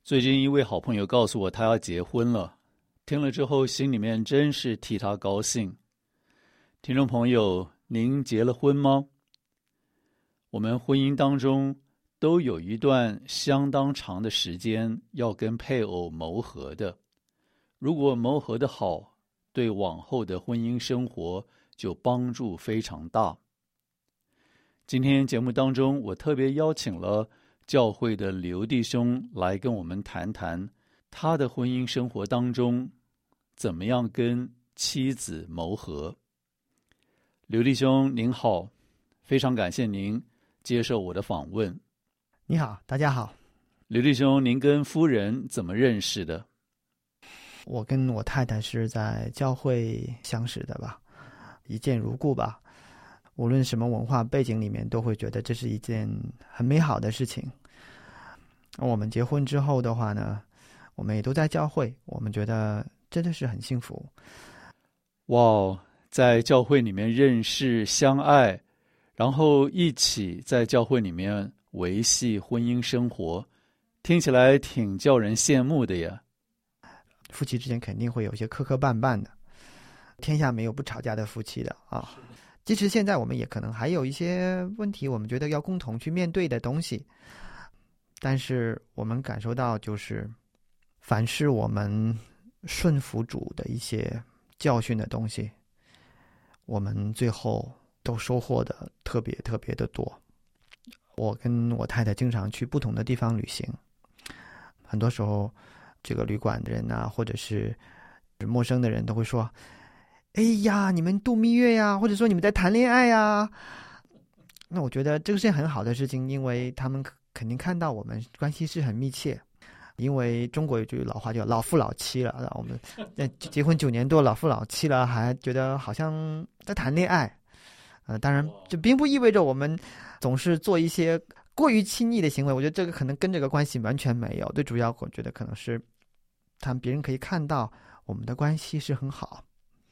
最近一位好朋友告诉我他要结婚了，听了之后心里面真是替他高兴。听众朋友，您结了婚吗？我们婚姻当中都有一段相当长的时间要跟配偶磨合的，如果磨合的好，对往后的婚姻生活就帮助非常大。今天节目当中，我特别邀请了教会的刘弟兄来跟我们谈谈他的婚姻生活当中怎么样跟妻子磨合。刘弟兄您好，非常感谢您接受我的访问。 你好，大家好。 刘弟兄，您跟夫人怎么认识的？ 我跟我太太是在教会相识的吧，一见如故吧。无论什么文化背景里面，都会觉得这是一件很美好的事情。我们结婚之后的话呢，我们也都在教会，我们觉得真的是很幸福。 哇，在教会里面认识相爱，然后一起在教会里面维系婚姻生活，听起来挺叫人羡慕的呀。 夫妻之间肯定会有一些磕磕绊绊的，天下没有不吵架的夫妻的啊。即使现在我们也可能还有一些问题，我们觉得要共同去面对的东西，但是我们感受到，就是凡是我们顺服主的一些教训的东西，我们最后都收获的特别特别的多。我跟我太太经常去不同的地方旅行，很多时候这个旅馆的人啊，或者是陌生的人都会说，哎呀，你们度蜜月呀，或者说你们在谈恋爱呀。那我觉得这个是件很好的事情，因为他们肯定看到我们关系是很密切。因为中国有句老话叫老夫老妻了，我们结婚9年多，老夫老妻了，还觉得好像在谈恋爱。当然这并不意味着我们总是做一些过于亲昵的行为，我觉得这个可能跟这个关系完全没有。最主要我觉得可能是别人可以看到我们的关系是很好。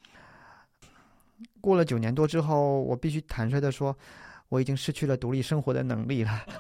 过了9年多之后，我必须坦率地说，我已经失去了独立生活的能力了。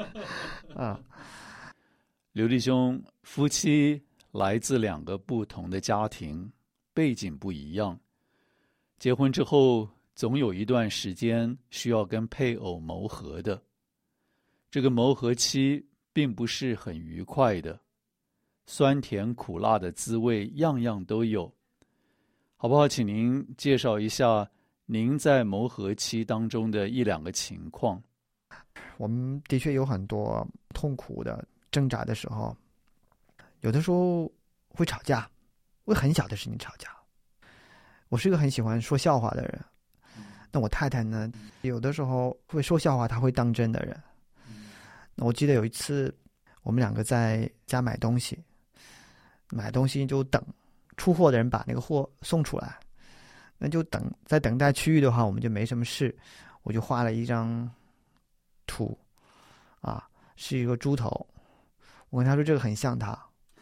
刘弟兄，夫妻来自2个不同的家庭，背景不一样，结婚之后总有一段时间需要跟配偶磨合的。这个磨合期并不是很愉快的，酸甜苦辣的滋味样样都有。好不好，请您介绍一下您在磨合期当中的1、2个情况。 我们的确有很多痛苦的挣扎的时候，有的时候会吵架，为很小的事情吵架。我是一个很喜欢说笑话的人，那我太太呢，有的时候会说笑话，她会当真的人。那我记得有一次我们2个在家买东西就等出货的人把那个货送出来，那就在等待区域的话，我们就没什么事，我就画了一张图是一个猪头，我跟他说这个很像他。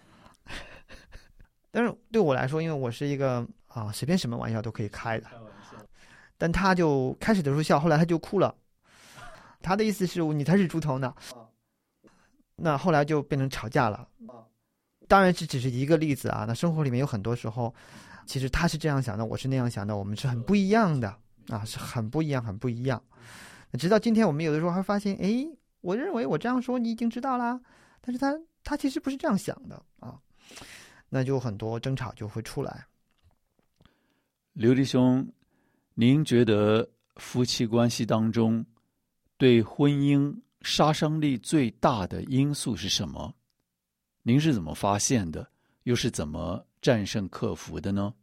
但是对我来说，因为我是一个随便什么玩笑都可以开的，但他就开始的时候笑，后来他就哭了，他的意思是你才是猪头呢。那后来就变成吵架了。当然这只是一个例子那生活里面有很多时候，其实他是这样想的，我是那样想的，我们是很不一样的是很不一样。直到今天我们有的时候还发现，我认为我这样说你已经知道啦，但是他其实不是这样想的那就很多争吵就会出来。 刘弟兄，您觉得夫妻关系当中对婚姻杀伤力最大的因素是什么？您是怎么发现的？又是怎么战胜克服的呢？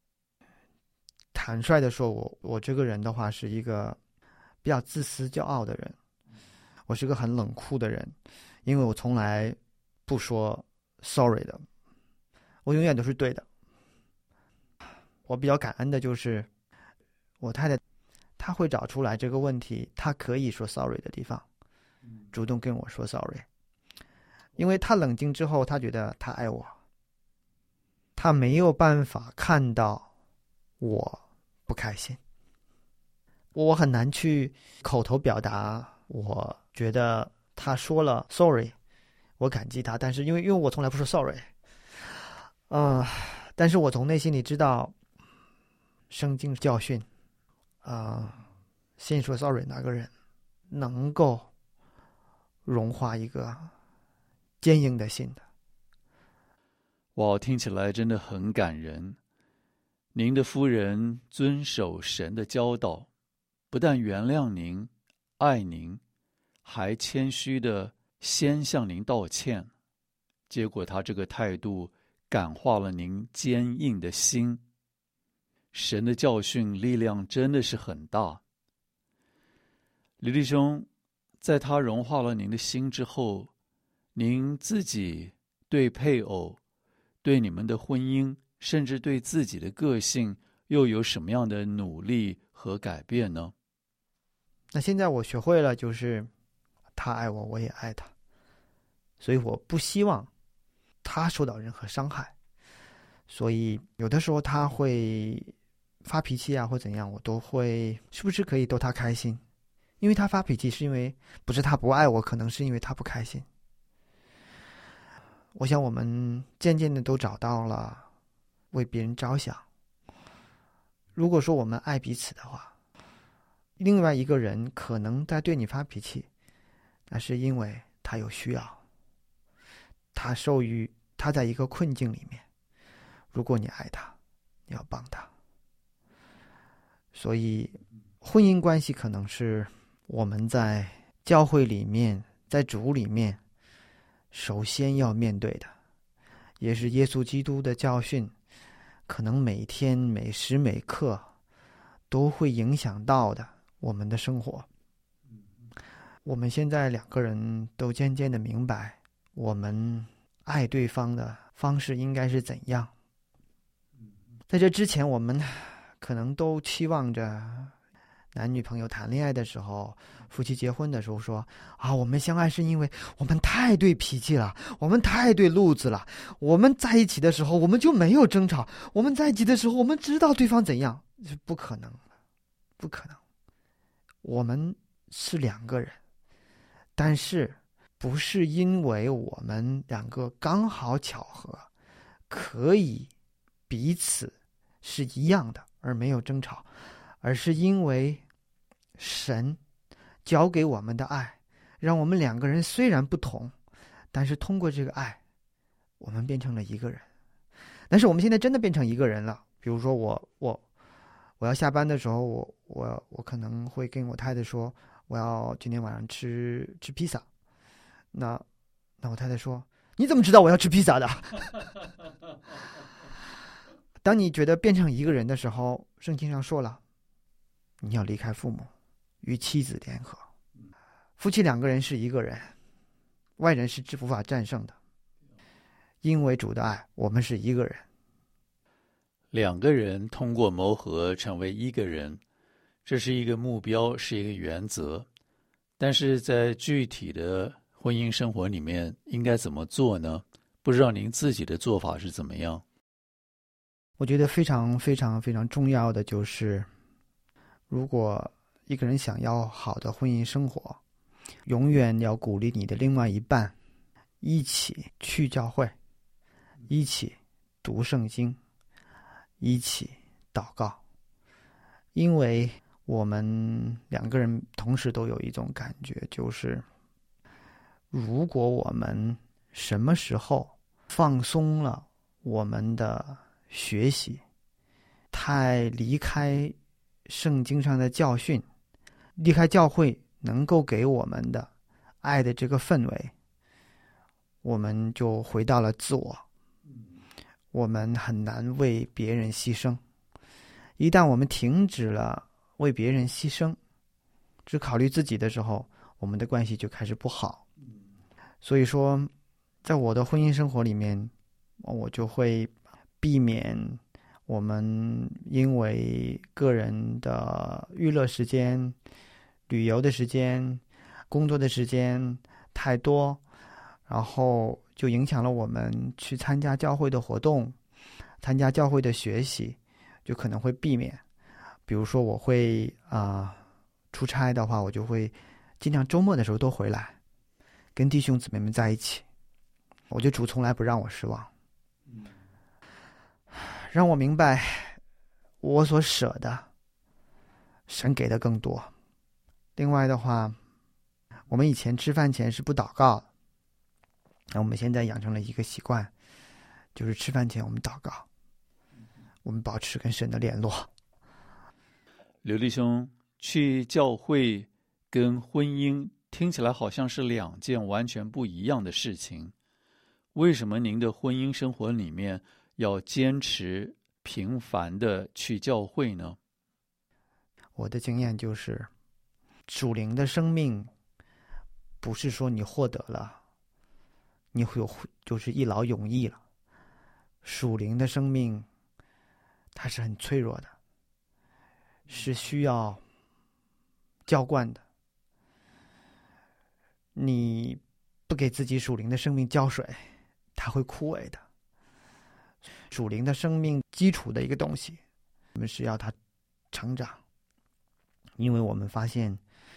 坦率的说，我这个人的话是一个比较自私骄傲的人，我是个很冷酷的人，因为我从来不说 sorry 的，我永远都是对的。我比较感恩的就是我太太，她会找出来这个问题她可以说 sorry 的地方，主动跟我说 sorry。因为她冷静之后，她觉得她爱我，她没有办法看到我不开心，我很难去口头表达我觉得她说了 sorry 我感激他，但是因为我从来不说 sorry，但是我从内心里知道圣经教训，先说 sorry 那个人能够融化一个坚硬的心的。 哇，听起来真的很感人。您的夫人遵守神的教导，不但原谅您、爱您，还谦虚的先向您道歉。结果他这个态度感化了您坚硬的心。神的教训力量真的是很大。李弟兄，在他融化了您的心之后，您自己对配偶、对你们的婚姻，甚至对自己的个性，又有什么样的努力和改变呢？ 那现在我学会了，就是他爱我，我也爱他，所以我不希望他受到任何伤害。所以有的时候他会发脾气啊或怎样，我都会是不是可以逗他开心，因为他发脾气是因为不是他不爱我，可能是因为他不开心。我想我们渐渐的都找到了为别人着想。如果说我们爱彼此的话，另外一个人可能在对你发脾气，那是因为他有需要，他在一个困境里面，如果你爱他，你要帮他。所以婚姻关系可能是我们在教会里面，在主里面首先要面对的，也是耶稣基督的教训，可能每天每时每刻都会影响到的我们的生活。我们现在两个人都渐渐的明白，我们爱对方的方式应该是怎样。在这之前，我们可能都期望着男女朋友谈恋爱的时候，夫妻结婚的时候说我们相爱是因为我们太对脾气了，我们太对路子了，我们在一起的时候我们就没有争吵，我们在一起的时候我们知道对方怎样。是不可能的，不可能。我们是两个人，但是不是因为我们两个刚好巧合可以彼此是一样的而没有争吵，而是因为神交给我们的爱，让我们两个人虽然不同，但是通过这个爱，我们变成了一个人。但是我们现在真的变成一个人了。比如说我要下班的时候，我可能会跟我太太说，我要今天晚上吃披萨。那我太太说，你怎么知道我要吃披萨的？当你觉得变成一个人的时候，圣经上说了，你要离开父母，与妻子联合。夫妻两个人是一个人，外人是无法战胜的。因为主的爱，我们是一个人。 两个人通过谋合成为一个人，这是一个目标，是一个原则。但是在具体的婚姻生活里面，应该怎么做呢？不知道您自己的做法是怎么样？ 我觉得非常非常非常重要的就是，如果一个人想要好的婚姻生活，永远要鼓励你的另外一半一起去教会，一起读圣经，一起祷告。因为我们两个人同时都有一种感觉，就是如果我们什么时候放松了我们的学习，太离开圣经上的教训，离开教会能够给我们的爱的这个氛围，我们就回到了自我，我们很难为别人牺牲。一旦我们停止了为别人牺牲，只考虑自己的时候，我们的关系就开始不好。所以说在我的婚姻生活里面，我就会避免我们因为个人的娱乐时间、旅游的时间、工作的时间太多，然后就影响了我们去参加教会的活动，参加教会的学习，就可能会避免。比如说我会出差的话，我就会尽量周末的时候都回来，跟弟兄姊妹们在一起， 我觉得主从来不让我失望，让我明白我所舍的，神给的更多。另外的话，我们以前吃饭前是不祷告的，那我们现在养成了一个习惯，就是吃饭前我们祷告，我们保持跟神的联络。 刘弟兄，去教会跟婚姻听起来好像是两件完全不一样的事情，为什么您的婚姻生活里面要坚持频繁的去教会呢？ 我的经验就是，属灵的生命不是说你获得了，你会有就是一劳永逸了。属灵的生命它是很脆弱的，是需要浇灌的。你不给自己属灵的生命浇水，它会枯萎的。属灵的生命基础的一个东西，我们是要它成长，因为我们发现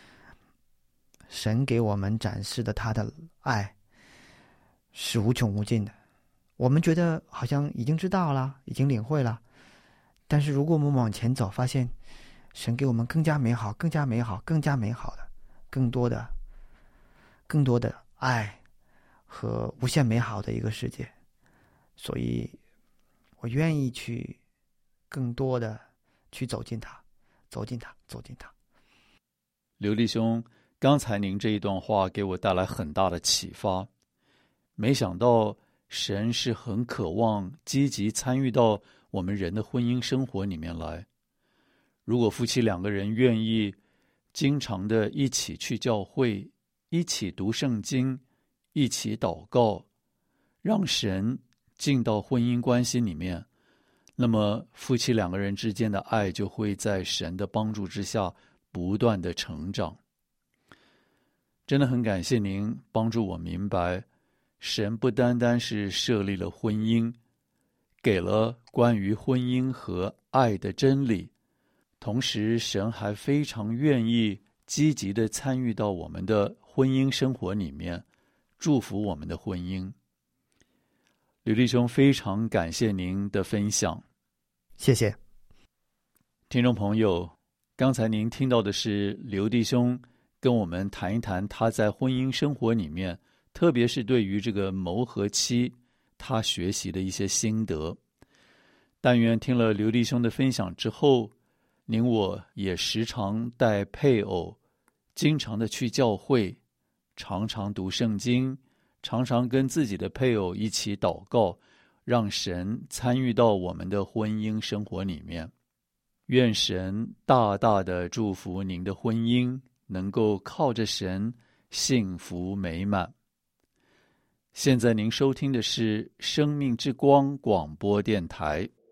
神给我们展示的他的爱是无穷无尽的。我们觉得好像已经知道了，已经领会了，但是如果我们往前走，发现神给我们更加美好、更加美好、更加美好的、更多的爱和无限美好的一个世界。所以我愿意去更多的去走进它，走进它，走进它。 刘弟兄，刚才您这一段话给我带来很大的启发。没想到神是很渴望积极参与到我们人的婚姻生活里面来。如果夫妻两个人愿意经常的一起去教会，一起读圣经，一起祷告，让神进到婚姻关系里面，那么夫妻两个人之间的爱就会在神的帮助之下不断的成长。真的很感谢您帮助我明白，神不单单是设立了婚姻，给了关于婚姻和爱的真理，同时神还非常愿意积极的参与到我们的婚姻生活里面，祝福我们的婚姻。刘弟兄，非常感谢您的分享。 谢谢。 听众朋友，刚才您听到的是刘弟兄跟我们谈一谈他在婚姻生活里面，特别是对于这个磨合期他学习的一些心得。但愿听了刘弟兄的分享之后，您我也时常带配偶经常的去教会，常常读圣经，常常跟自己的配偶一起祷告，让神参与到我们的婚姻生活里面。愿神大大的祝福您的婚姻，能够靠着神幸福美满。现在您收听的是生命之光广播电台。